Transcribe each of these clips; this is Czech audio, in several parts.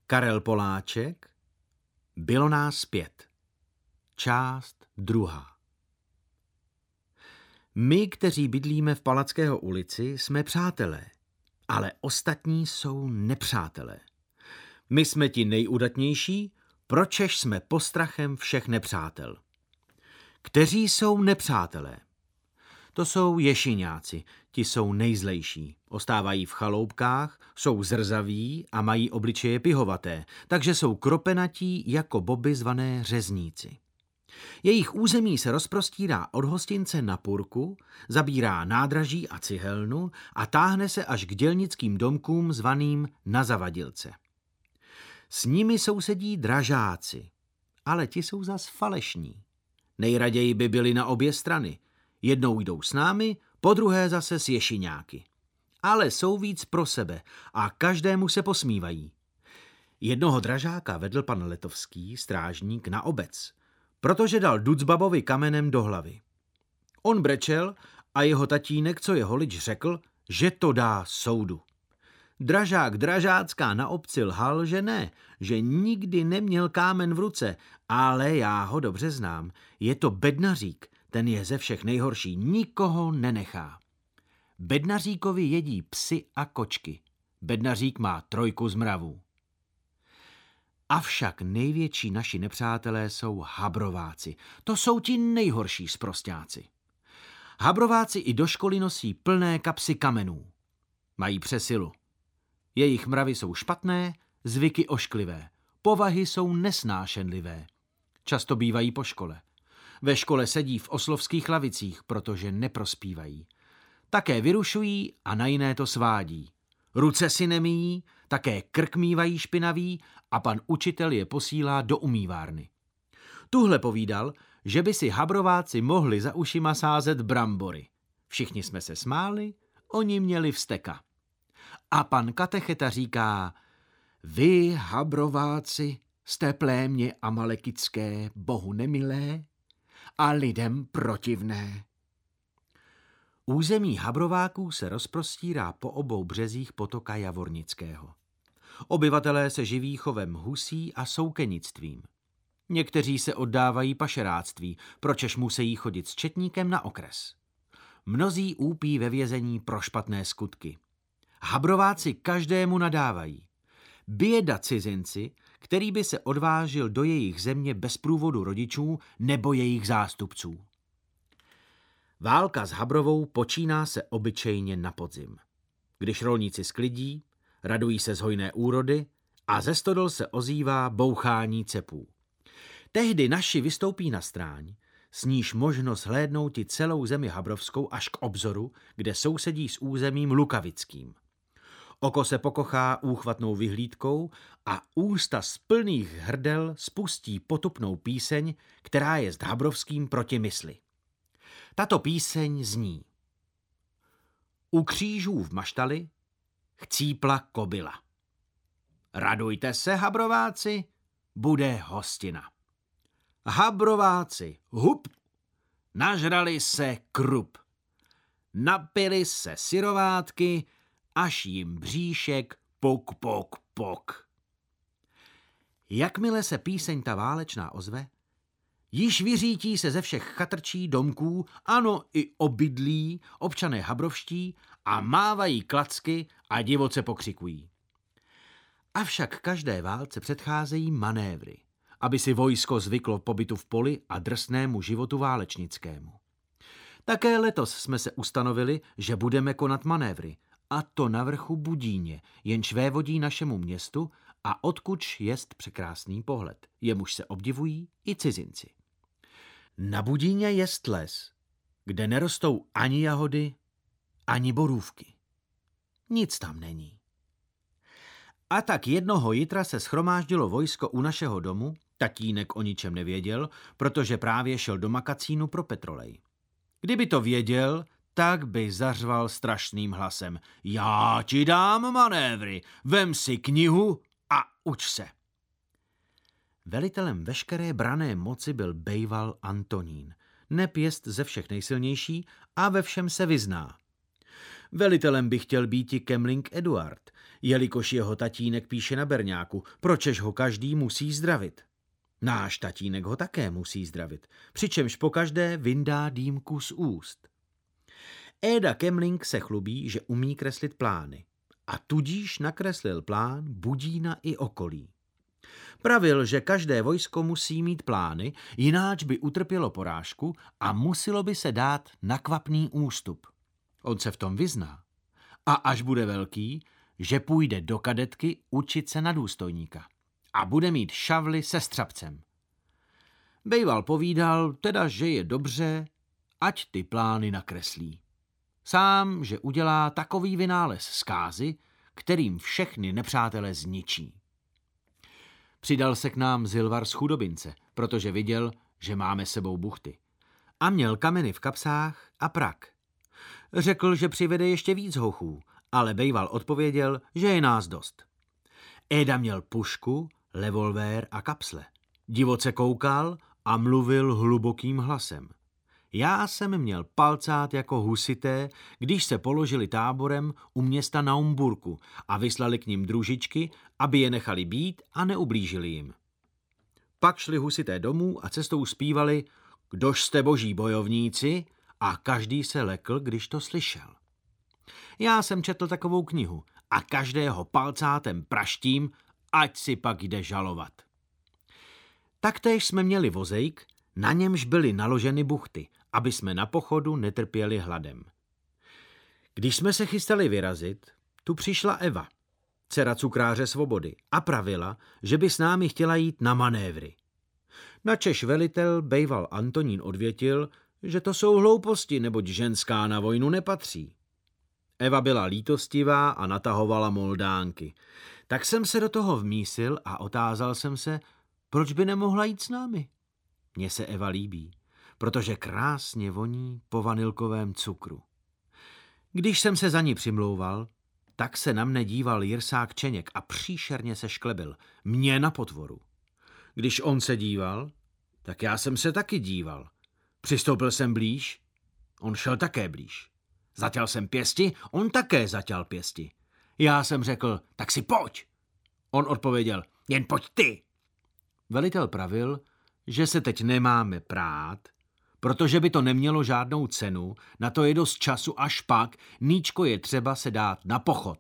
Karel Poláček, Bylo nás 5. Část 2. My, kteří bydlíme v Palackého ulici, jsme přátelé, ale ostatní jsou nepřátelé. My jsme ti nejudatnější, pročež jsme postrachem všech nepřátel. Kteří jsou nepřátelé? To jsou ješiňáci, ti jsou nejzlejší. Ostávají v chaloupkách, jsou zrzaví a mají obličeje pihovaté, takže jsou kropenatí jako boby zvané řezníci. Jejich území se rozprostírá od hostince na Purku, zabírá nádraží a cihelnu a táhne se až k dělnickým domkům zvaným Na Zavadilce. S nimi sousedí dražáci, ale ti jsou zas falešní. Nejraději by byli na obě strany. Jednou jdou s námi, podruhé zase s ješiňáky. Ale jsou víc pro sebe a každému se posmívají. Jednoho dražáka vedl pan Letovský, strážník, na obec, protože dal Ducbabovi kamenem do hlavy. On brečel a jeho tatínek, co je holič, řekl, že to dá soudu. Dražák dražácká na obci lhal, že ne, že nikdy neměl kámen v ruce, ale já ho dobře znám. Je to bednařík, ten je ze všech nejhorší, nikoho nenechá. Bednaříkovi jedí psy a kočky. Bednařík má 3 z mravů. Avšak největší naši nepřátelé jsou habrováci. To jsou ti nejhorší sprosťáci. Habrováci i do školy nosí plné kapsy kamenů. Mají přesilu. Jejich mravy jsou špatné, zvyky ošklivé, povahy jsou nesnášenlivé. Často bývají po škole. Ve škole sedí v oslovských lavicích, protože neprospívají. Také vyrušují a na jiné to svádí. Ruce si nemýjí, také krk mívají špinavý a pan učitel je posílá do umývárny. Tuhle povídal, že by si habrováci mohli za ušima sázet brambory. Všichni jsme se smáli, oni měli vzteka. A pan katecheta říká, vy, habrováci, jste plémě amalekické, Bohu nemilé a lidem protivné. Území habrováků se rozprostírá po obou březích potoka Javornického. Obyvatelé se živí chovem husí a soukenictvím. Někteří se oddávají pašeráctví, pročež musí chodit s četníkem na okres. Mnozí úpí ve vězení pro špatné skutky. Habrováci každému nadávají. Běda cizinci, který by se odvážil do jejich země bez průvodu rodičů nebo jejich zástupců. Válka s Habrovou počíná se obyčejně na podzim. Když rolníci sklidí, radují se z hojné úrody a ze stodol se ozývá bouchání cepů. Tehdy naši vystoupí na stráň, s níž možno shlédnout i celou zemi habrovskou až k obzoru, kde sousedí s územím lukavickým. Oko se pokochá úchvatnou vyhlídkou a ústa z plných hrdel spustí potupnou píseň, která je s habrovským proti mysli. Tato píseň zní: U křížů v maštali chcípla kobyla. Radujte se, habrováci, bude hostina. Habrováci, hup, nažrali se krup. Napili se syrovátky, až jim bříšek pok, pok, pok. Jakmile se píseň ta válečná ozve, již vyřítí se ze všech chatrčí, domků, ano i obydlí, občané habrovští a mávají klacky a divoce pokřikují. Avšak každé válce předcházejí manévry, aby si vojsko zvyklo pobytu v poli a drsnému životu válečnickému. Také letos jsme se ustanovili, že budeme konat manévry, a to na vrchu Budíně, jenž vévodí našemu městu a odkuč jest překrásný pohled, jemuž se obdivují i cizinci. Na Budíně jest les, kde nerostou ani jahody, ani borůvky. Nic tam není. A tak jednoho jitra se shromáždilo vojsko u našeho domu, tatínek o ničem nevěděl, protože právě šel do makacínu pro petrolej. Kdyby to věděl, tak by zařval strašným hlasem: já ti dám manévry, vem si knihu a uč se. Velitelem veškeré branné moci byl bejval Antonín, neb jest ze všech nejsilnější a ve všem se vyzná. Velitelem by chtěl být i Kemling Eduard, jelikož jeho tatínek píše na berňáku, pročež ho každý musí zdravit. Náš tatínek ho také musí zdravit, přičemž pokaždé vyndá dýmku z úst. Éda Kemling se chlubí, že umí kreslit plány a tudíž nakreslil plán Budína i okolí. Pravil, že každé vojsko musí mít plány, jináč by utrpělo porážku a muselo by se dát na kvapný ústup. On se v tom vyzná. A až bude velký, že půjde do kadetky učit se na důstojníka a bude mít šavli se střapcem. Bejval povídal teda, že je dobře, ať ty plány nakreslí. Sám, že udělá takový vynález zkázy, kterým všechny nepřátele zničí. Přidal se k nám Zilvar z Chudobince, protože viděl, že máme sebou buchty. A měl kameny v kapsách a prak. Řekl, že přivede ještě víc hochů, ale Bejval odpověděl, že je nás dost. Éda měl pušku, revolvér a kapsle. Divoce koukal a mluvil hlubokým hlasem. Já jsem měl palcát jako husité, když se položili táborem u města Naumburku a vyslali k nim družičky, aby je nechali být a neublížili jim. Pak šli husité domů a cestou zpívali Kdož jste boží bojovníci, a každý se lekl, když to slyšel. Já jsem četl takovou knihu a každého palcátem praštím, ať si pak jde žalovat. Taktéž jsme měli vozejk, na němž byly naloženy buchty, aby jsme na pochodu netrpěli hladem. Když jsme se chystali vyrazit, tu přišla Eva, dcera cukráře Svobody, a pravila, že by s námi chtěla jít na manévry. Načež velitel Bejval Antonín odvětil, že to jsou hlouposti, neboť ženská na vojnu nepatří. Eva byla lítostivá a natahovala moldánky. Tak jsem se do toho vmísil a otázal jsem se, proč by nemohla jít s námi. Mně se Eva líbí, protože krásně voní po vanilkovém cukru. Když jsem se za ní přimlouval, tak se na mne díval Jirsák Čeněk a příšerně se šklebil, mě na potvoru. Když on se díval, tak já jsem se taky díval. Přistoupil jsem blíž, on šel také blíž. Zaťal jsem pěsti, on také zaťal pěsti. Já jsem řekl, tak si pojď. On odpověděl, jen pojď ty. Velitel pravil, že se teď nemáme prát, protože by to nemělo žádnou cenu, na to je dost času až pak, níčko je třeba se dát na pochod.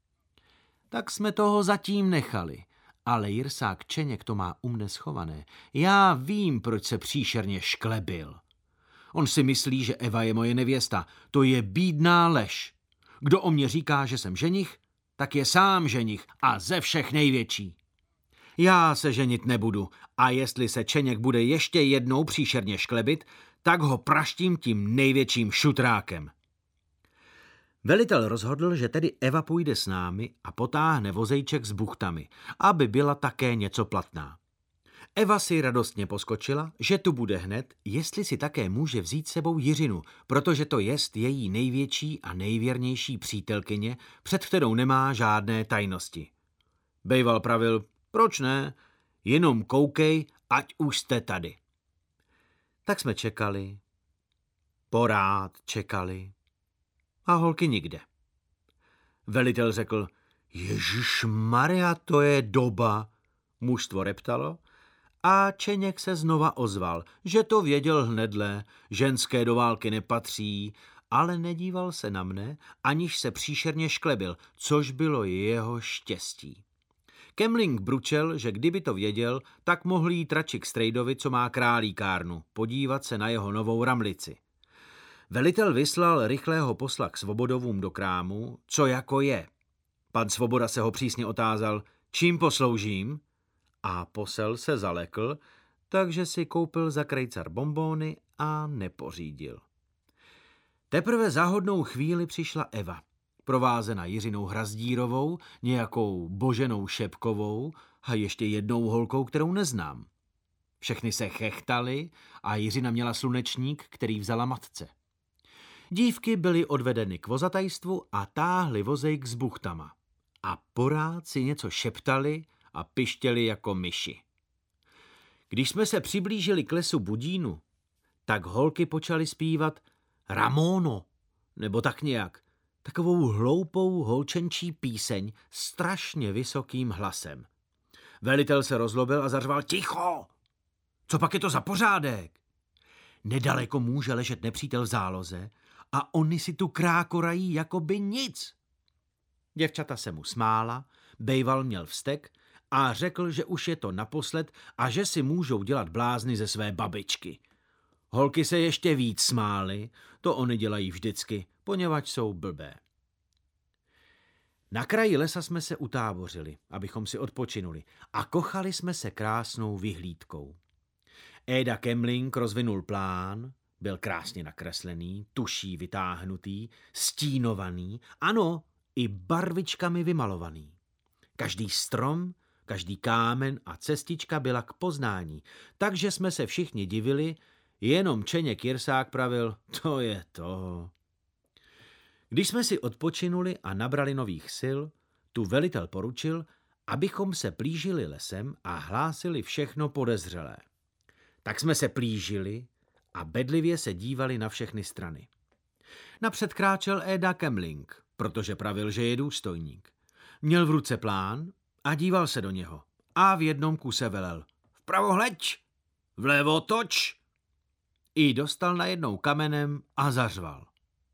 Tak jsme toho zatím nechali, ale Jirsák Čeněk to má u mne schované. Já vím, proč se příšerně šklebil. On si myslí, že Eva je moje nevěsta. To je bídná lež. Kdo o mě říká, že jsem ženich, tak je sám ženich a ze všech největší. Já se ženit nebudu a jestli se Čeněk bude ještě jednou příšerně šklebit, tak ho praštím tím největším šutrákem. Velitel rozhodl, že tedy Eva půjde s námi a potáhne vozejček s buchtami, aby byla také něco platná. Eva si radostně poskočila, že tu bude hned, jestli si také může vzít sebou Jiřinu, protože to jest její největší a nejvěrnější přítelkyně, před kterou nemá žádné tajnosti. Bejval pravil, proč ne, jenom koukej, ať už jste tady. Tak jsme čekali, porád čekali a holky nikde. Velitel řekl, Ježišmarja, to je doba. Mužstvo reptalo a Čeněk se znova ozval, že to věděl hnedle, ženské do války nepatří, ale nedíval se na mne, aniž se příšerně šklebil, což bylo jeho štěstí. Kemling bručel, že kdyby to věděl, tak mohl jít radši k strejdovi, co má králíkárnu, podívat se na jeho novou ramlici. Velitel vyslal rychlého posla k Svobodovům do krámu, co jako je. Pan Svoboda se ho přísně otázal, čím posloužím? A posel se zalekl, takže si koupil za krejcar bonbóny a nepořídil. Teprve za hodnou chvíli přišla Eva, provázena Jiřinou Hrazdírovou, nějakou Boženou Šepkovou a ještě jednou holkou, kterou neznám. Všechny se chechtali a Jiřina měla slunečník, který vzala matce. Dívky byly odvedeny k vozatajstvu a táhly vozejk s buchtama. A porád si něco šeptali a pištěli jako myši. Když jsme se přiblížili k lesu Budínu, tak holky počaly zpívat Ramono, nebo tak nějak. Takovou hloupou holčenčí píseň strašně vysokým hlasem. Velitel se rozlobil a zařval: Ticho! Co pak je to za pořádek? Nedaleko může ležet nepřítel v záloze a oni si tu krákorají jako by nic. Děvčata se mu smála, bejval měl vztek a řekl, že už je to naposled a že si můžou dělat blázny ze své babičky. Holky se ještě víc smály, to oni dělají vždycky, poněvadž jsou blbé. Na kraji lesa jsme se utábořili, abychom si odpočinuli, a kochali jsme se krásnou vyhlídkou. Éda Kemling rozvinul plán, byl krásně nakreslený, tuší vytáhnutý, stínovaný, ano, i barvičkami vymalovaný. Každý strom, každý kámen a cestička byla k poznání, takže jsme se všichni divili, jenom Čeněk Jirsák pravil: to je to. Když jsme si odpočinuli a nabrali nových sil, tu velitel poručil, abychom se plížili lesem a hlásili všechno podezřelé. Tak jsme se plížili a bedlivě se dívali na všechny strany. Napřed kráčel Éda Kemling, protože pravil, že je důstojník. Měl v ruce plán a díval se do něho. A v jednom kuse velel: vpravo hleď, vlevo toč. I dostal najednou kamenem a zařval.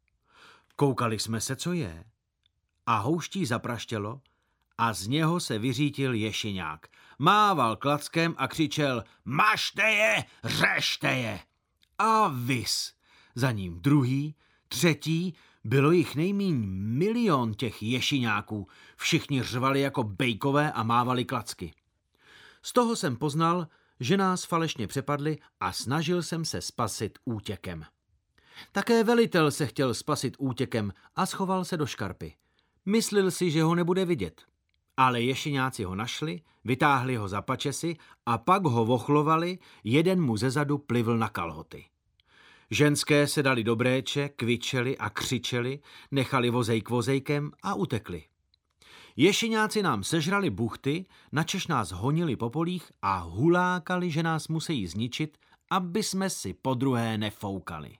Koukali jsme se, co je. A houští zapraštělo a z něho se vyřítil ješiňák. Mával klackem a křičel: mažte je, řešte je. A vis. Za ním druhý, třetí, bylo jich nejmíň 1 000 000 těch ješiňáků. Všichni řvali jako bejkové a mávali klacky. Z toho jsem poznal, že nás falešně přepadli a snažil jsem se spasit útěkem. Také velitel se chtěl spasit útěkem a schoval se do škarpy. Myslil si, že ho nebude vidět. Ale ješiňáci ho našli, vytáhli ho za pačesy a pak ho vochlovali, jeden mu zezadu plivl na kalhoty. Ženské se dali do bréče, kvičeli a křičeli, nechali vozejk vozejkem a utekli. Ješiňáci nám sežrali buchty, načež nás honili po polích a hulákali, že nás musí zničit, aby jsme si podruhé nefoukali.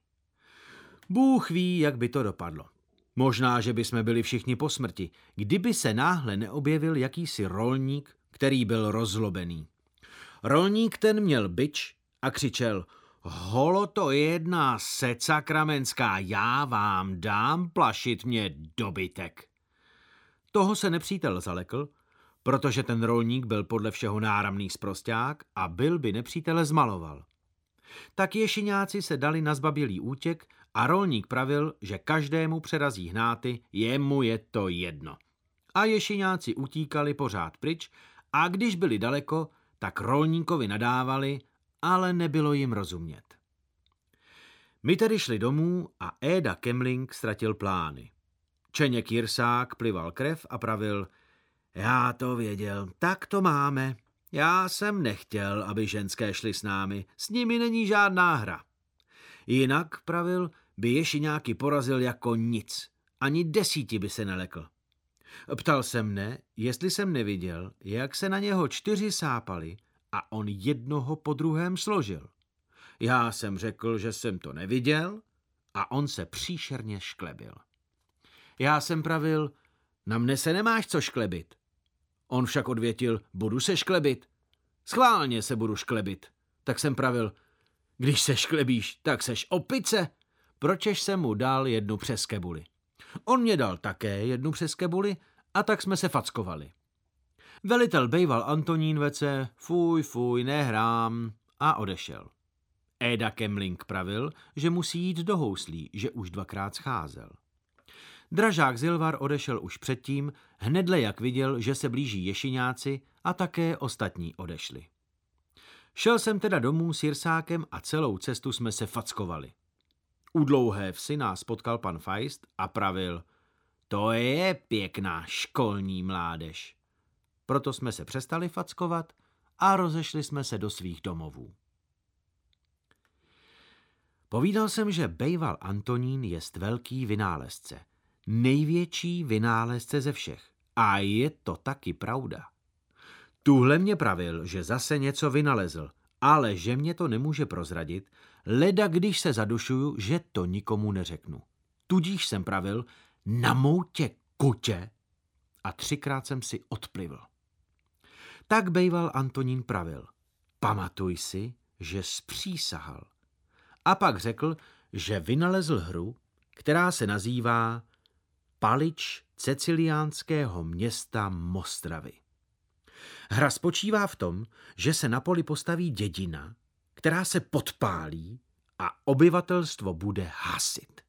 Bůh ví, jak by to dopadlo. Možná, že by jsme byli všichni po smrti, kdyby se náhle neobjevil jakýsi rolník, který byl rozlobený. Rolník ten měl bič a křičel: holo, to je jedna seca kramenská, já vám dám plašit mě dobytek. Toho se nepřítel zalekl, protože ten rolník byl podle všeho náramný sprosťák a byl by nepřítele zmaloval. Tak ješiňáci se dali na zbabělý útěk a rolník pravil, že každému přerazí hnáty, jemu je to jedno. A ješiňáci utíkali pořád pryč a když byli daleko, tak rolníkovi nadávali, ale nebylo jim rozumět. My tedy šli domů a Éda Kemling ztratil plány. Čeněk Jirsák plival krev a pravil: já to věděl, tak to máme. Já jsem nechtěl, aby ženské šly s námi, s nimi není žádná hra. Jinak, pravil, by ješiňáky porazil jako nic, ani 10 by se nelekl. Ptal se mne, jestli jsem neviděl, jak se na něho 4 sápali a on jednoho po druhém složil. Já jsem řekl, že jsem to neviděl a on se příšerně šklebil. Já jsem pravil: na mne se nemáš co šklebit. On však odvětil: budu se šklebit. Schválně se budu šklebit. Tak jsem pravil: když se šklebíš, tak seš opice. Pročež jsem mu dal 1 přes kebuli. On mě dal také 1 přes kebuli a tak jsme se fackovali. Velitel bejval Antonín vece: fuj, nehrám, a odešel. Éda Kemling pravil, že musí jít do houslí, že už 2krát scházel. Dražák Zilvar odešel už předtím, hnedle jak viděl, že se blíží ješiňáci, a také ostatní odešli. Šel jsem teda domů s Jirsákem a celou cestu jsme se fackovali. U Dlouhé Vsi nás potkal pan Feist a pravil: to je pěkná školní mládež. Proto jsme se přestali fackovat a rozešli jsme se do svých domovů. Povídal jsem, že bejval Antonín jest velký vynálezce. Největší vynálezce ze všech. A je to taky pravda. Tuhle mě pravil, že zase něco vynalezl, ale že mě to nemůže prozradit, leda když se zadušuju, že to nikomu neřeknu. Tudíž jsem pravil: Na moutě kutě? A 3krát jsem si odplivl. Tak bejval Antonín pravil. Pamatuj si, že spřísahal. A pak řekl, že vynalezl hru, která se nazývá Palič ceciliánského města Mostravy. Hra spočívá v tom, že se na poli postaví dědina, která se podpálí a obyvatelstvo bude hasit.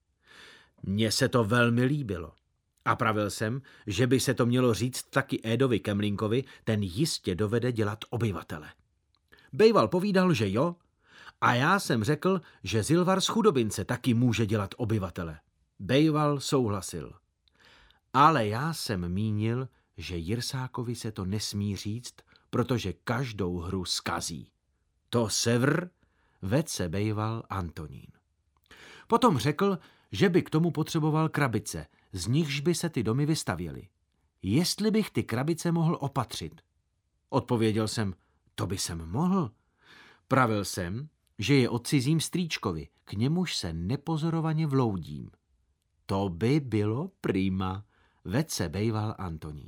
Mně se to velmi líbilo a pravil jsem, že by se to mělo říct taky Édovi Kemlinkovi, ten jistě dovede dělat obyvatele. Bejval povídal, že jo, a já jsem řekl, že Zilvar z Chudobince taky může dělat obyvatele. Bejval souhlasil. Ale já jsem mínil, že Jirsákovi se to nesmí říct, protože každou hru zkazí. To sevr, vedl se bejval Antonín. Potom řekl, že by k tomu potřeboval krabice, z nichž by se ty domy vystavěly. Jestli bych ty krabice mohl opatřit. Odpověděl jsem, to by jsem mohl. Pravil jsem, že je odcizím strýčkovi, k němuž se nepozorovaně vloudím. To by bylo prima, vedl se bejval Antonín.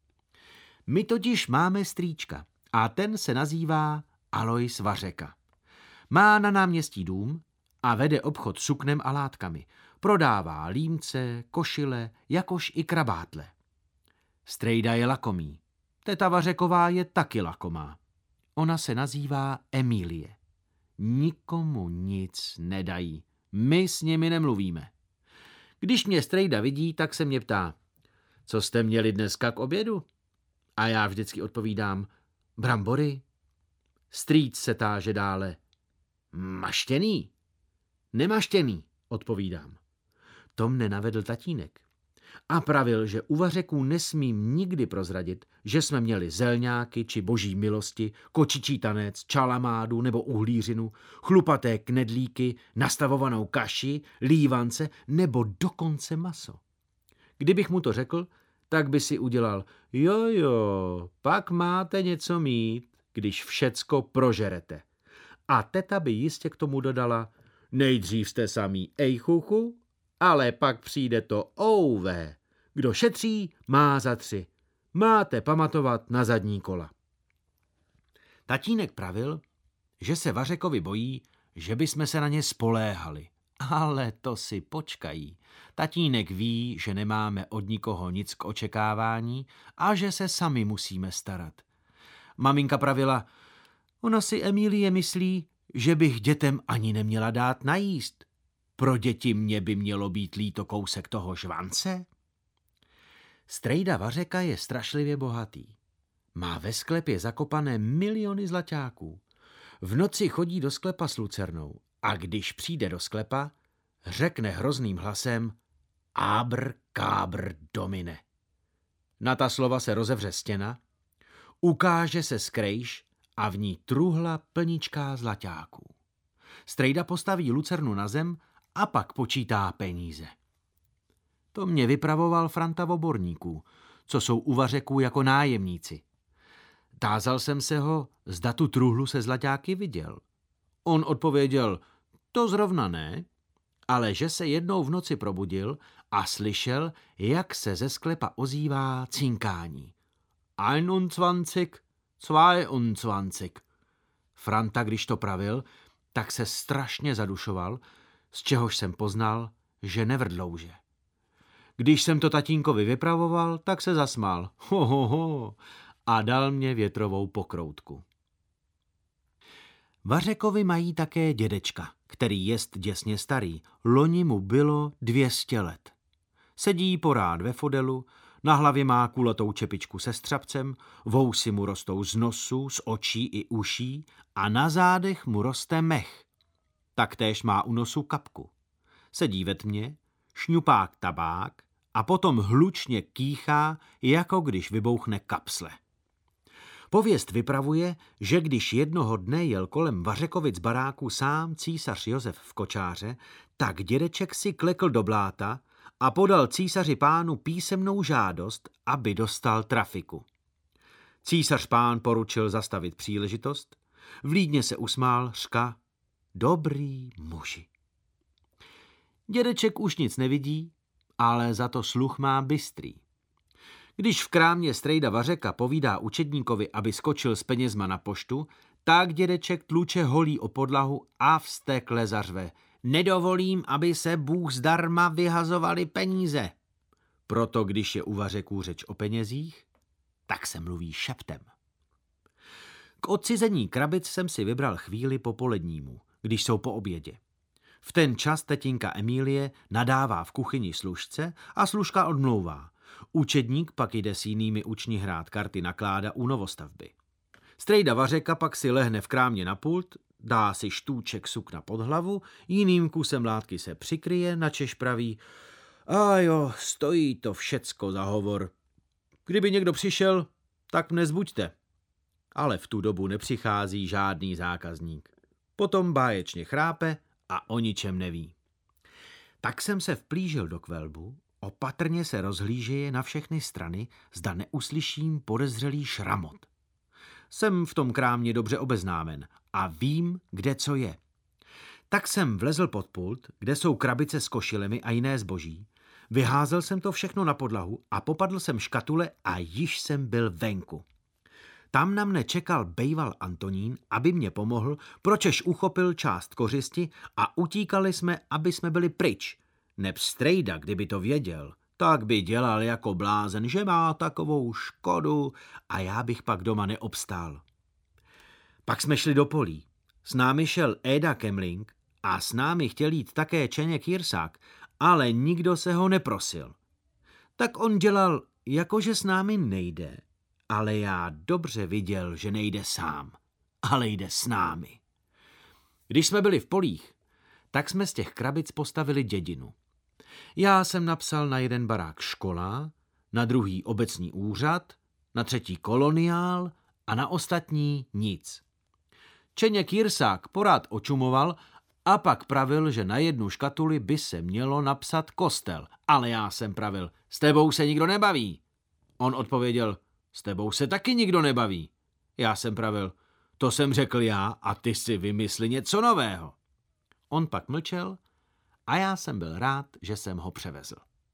My totiž máme strýčka a ten se nazývá Alois Vařeka. Má na náměstí dům a vede obchod suknem a látkami. Prodává límce, košile, jakož i krabátle. Strejda je lakomý. Teta Vařeková je taky lakomá. Ona se nazývá Emílie. Nikomu nic nedají. My s nimi nemluvíme. Když mě strejda vidí, tak se mě ptá, co jste měli dneska k obědu? A já vždycky odpovídám, brambory. Strýc se táže dále, maštěný? Nemaštěný, odpovídám. To mne navedl tatínek. A pravil, že u Vařeků nesmím nikdy prozradit, že jsme měli zelňáky či boží milosti, kočičí tanec, čalamádu nebo uhlířinu, chlupaté knedlíky, nastavovanou kaši, lívance nebo dokonce maso. Kdybych mu to řekl, tak by si udělal, jo, pak máte něco mít, když všecko prožerete. A teta by jistě k tomu dodala, nejdřív jste samý ejchuchu, ale pak přijde to ouvé. Kdo šetří, má za 3. Máte pamatovat na zadní kola. Tatínek pravil, že se Vařekovi bojí, že bychom se na ně spoléhali. Ale to si počkají. Tatínek ví, že nemáme od nikoho nic k očekávání a že se sami musíme starat. Maminka pravila, ona si Emílie myslí, že bych dětem ani neměla dát najíst. Pro děti mě by mělo být líto kousek toho žvance. Strejda Vařeka je strašlivě bohatý. Má ve sklepě zakopané miliony zlaťáků. V noci chodí do sklepa s lucernou a když přijde do sklepa, řekne hrozným hlasem Abr, kábr, domine. Na ta slova se rozevře stěna, ukáže se skrejš a v ní truhla plničká zlaťáků. Strejda postaví lucernu na zem a pak počítá peníze. To mě vypravoval Franta Voborníků, co jsou u Vařeků jako nájemníci. Tázal jsem se ho, zda tu truhlu se zlaťáky viděl. On odpověděl, to zrovna ne, ale že se jednou v noci probudil a slyšel, jak se ze sklepa ozývá cinkání. 21, 22. Franta, když to pravil, tak se strašně zadušoval, z čehož jsem poznal, že nevrdlouže. Když jsem to tatínkovi vypravoval, tak se zasmál. Ho, a dal mě větrovou pokroutku. Vařekovi mají také dědečka, který jest děsně starý. Loni mu bylo 200 let. Sedí porád ve fodelu, na hlavě má kulatou čepičku se střapcem, vousy mu rostou z nosu, z očí i uší a na zádech mu roste mech. Taktéž má u nosu kapku. Sedí ve tmě, šňupá tabák a potom hlučně kýchá, jako když vybouchne kapsle. Pověst vypravuje, že když jednoho dne jel kolem Vařekovic baráku sám císař Josef v kočáře, tak dědeček si klekl do bláta a podal císaři pánu písemnou žádost, aby dostal trafiku. Císař pán poručil zastavit příležitost, vlídně se usmál, řka, dobrý muži. Dědeček už nic nevidí ale za to sluch má bystrý. Když v krámě strejda Vařeka povídá učedníkovi, aby skočil s penězma na poštu, tak dědeček tluče holí o podlahu a vztekle zařve: Nedovolím, aby se Bůh zdarma vyhazovali peníze. Proto, když je u Vařeků řeč o penězích, tak se mluví šeptem. K odcizení krabic jsem si vybral chvíli popolednímu, když jsou po obědě. V ten čas tetinka Emílie nadává v kuchyni služce a služka odmlouvá. Učedník pak jde s jinými učni hrát karty na kláda u novostavby. Strejda Vařeka pak si lehne v krámě na pult, dá si štůček sukna pod hlavu, jiným kusem látky se přikryje, načež praví: A jo, stojí to všecko za hovor. Kdyby někdo přišel, tak mne zbuďte. Ale v tu dobu nepřichází žádný zákazník. Potom báječně chrápe a o ničem neví. Tak jsem se vplížil do kvelbu, opatrně se rozhlížeje na všechny strany, zda neuslyším podezřelý šramot. Jsem v tom krámě dobře obeznámen a vím, kde co je. Tak jsem vlezl pod pult, kde jsou krabice s košilemi a jiné zboží, vyházel jsem to všechno na podlahu a popadl jsem škatule a již jsem byl venku. Tam na mne čekal bejval Antonín, aby mě pomohl, pročež uchopil část kořisti a utíkali jsme, aby jsme byli pryč. Neb strejda, kdyby to věděl, tak by dělal jako blázen, že má takovou škodu a já bych pak doma neobstál. Pak jsme šli do polí. S námi šel Éda Kemling a s námi chtěl jít také Čeněk Jirsák, ale nikdo se ho neprosil. Tak on dělal, jakože s námi nejde, ale já dobře viděl, že nejde sám, ale jde s námi. Když jsme byli v polích, tak jsme z těch krabic postavili dědinu. Já jsem napsal na jeden barák škola, na druhý obecní úřad, na třetí koloniál a na ostatní nic. Čeněk Jirsák porád očumoval a pak pravil, že na jednu škatuli by se mělo napsat kostel, ale já jsem pravil: s tebou se nikdo nebaví. On odpověděl: s tebou se taky nikdo nebaví. Já jsem pravil: to jsem řekl já a ty si vymysli něco nového. On pak mlčel a já jsem byl rád, že jsem ho převezl.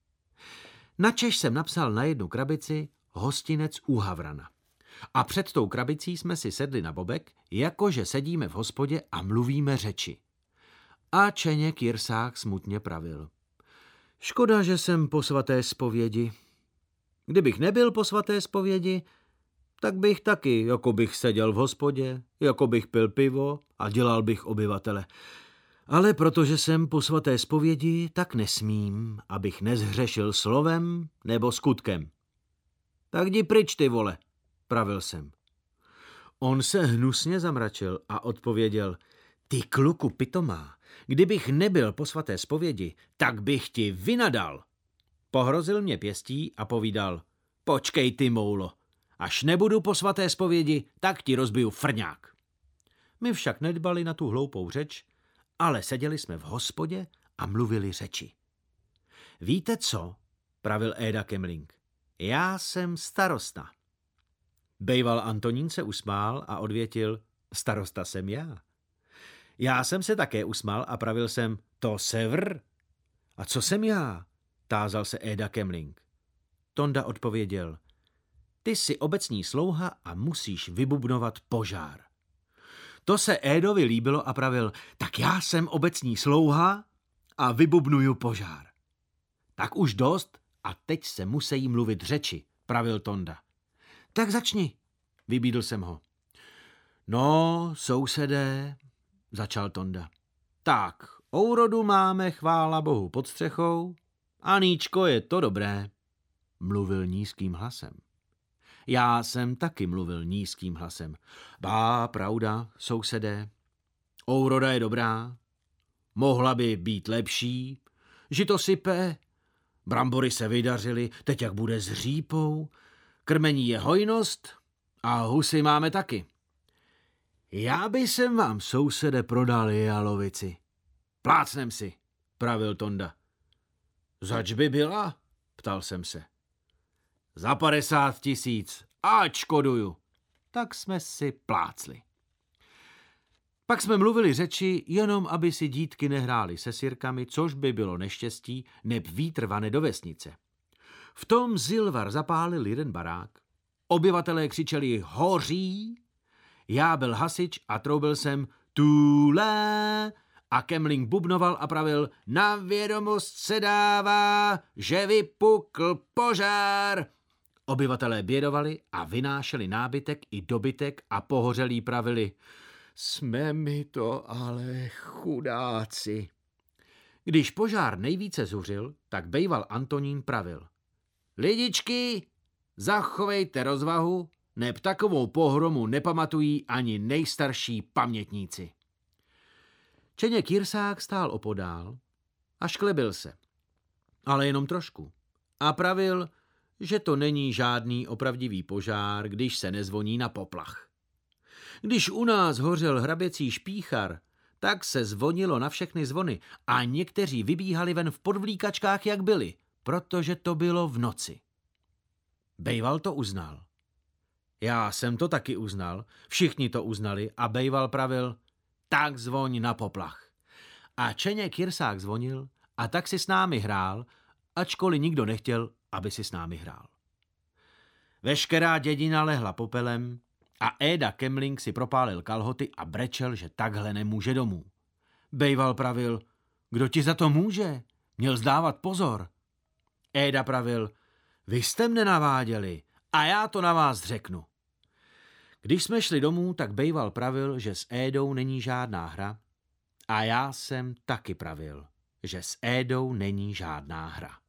Načež jsem napsal na jednu krabici hostinec u Havrana. A před tou krabicí jsme si sedli na bobek, jakože sedíme v hospodě a mluvíme řeči. A Čeněk Jirsák smutně pravil: škoda, že jsem po svaté zpovědi. Kdybych nebyl po svaté zpovědi, tak bych taky, jako bych seděl v hospodě, jako bych pil pivo a dělal bych obyvatele. Ale protože jsem po svaté zpovědi, tak nesmím, abych nezhřešil slovem nebo skutkem. Tak jdi pryč, ty vole, pravil jsem. On se hnusně zamračil a odpověděl: ty kluku pitomá, kdybych nebyl po svaté zpovědi, tak bych ti vynadal. Pohrozil mě pěstí a povídal: počkej, ty moulo, až nebudu po svaté zpovědi, tak ti rozbiju frňák. My však nedbali na tu hloupou řeč, ale seděli jsme v hospodě a mluvili řeči. Víte co, pravil Éda Kemling, já jsem starosta. Bejval Antonín se usmál a odvětil: starosta jsem já. Já jsem se také usmál a pravil jsem: to sevr. A co jsem já? Tázal se Éda Kemling. Tonda odpověděl: ty jsi obecní slouha a musíš vybubnovat požár. To se Édovi líbilo a pravil: tak já jsem obecní slouha a vybubnuju požár. Tak už dost a teď se musí mluvit řeči, pravil Tonda. Tak začni, vybídl jsem ho. No, sousedé, začal Tonda. Tak, ourodu máme, chvála Bohu, pod střechou. Aníčko, je to dobré, mluvil nízkým hlasem. Já jsem taky mluvil nízkým hlasem. Bá, pravda, sousedé. Ouroda je dobrá. Mohla by být lepší. Žito sype. Brambory se vydařily, teď jak bude s řípou. Krmení je hojnost a husy máme taky. Já by jsem vám, sousede, prodal jalovici. Plácnem si, pravil Tonda. Zač by byla? Ptal jsem se. Za 50 000, ať škoduju. Tak jsme si plácli. Pak jsme mluvili řeči, jenom aby si dítky nehrály se sirkami, což by bylo neštěstí, neb vítr vane do vesnice. V tom Zilvar zapálil jeden barák. Obyvatelé křičeli hoří, já byl hasič a troubil jsem Tule a Kemling bubnoval a pravil na vědomost se dává, že vypukl požár. Obyvatelé bědovali a vynášeli nábytek i dobytek a pohořelí pravili jsme mi to ale chudáci. Když požár nejvíce zuřil, tak bejval Antonín pravil. Lidičky, zachovejte rozvahu, neb takovou pohromu nepamatují ani nejstarší pamětníci. Čeněk Jirsák stál opodál a šklebil se, ale jenom trošku. A pravil, že to není žádný opravdivý požár, když se nezvoní na poplach. Když u nás hořel hraběcí špíchar, tak se zvonilo na všechny zvony a někteří vybíhali ven v podvlíkačkách, jak byli, protože to bylo v noci. Bejval to uznal. Já jsem to taky uznal, všichni to uznali a bejval pravil, tak zvoň na poplach. A Čeněk Jirsák zvonil a tak si s námi hrál, ačkoliv nikdo nechtěl, aby si s námi hrál. Veškerá dědina lehla popelem a Éda Kemling si propálil kalhoty a brečel, že takhle nemůže domů. Bejval pravil, kdo ti za to může? Měl zdávat pozor. Éda pravil, vy jste mne naváděli a já to na vás řeknu. Když jsme šli domů, tak bejval pravil, že s Édou není žádná hra a já jsem taky pravil, že s Édou není žádná hra.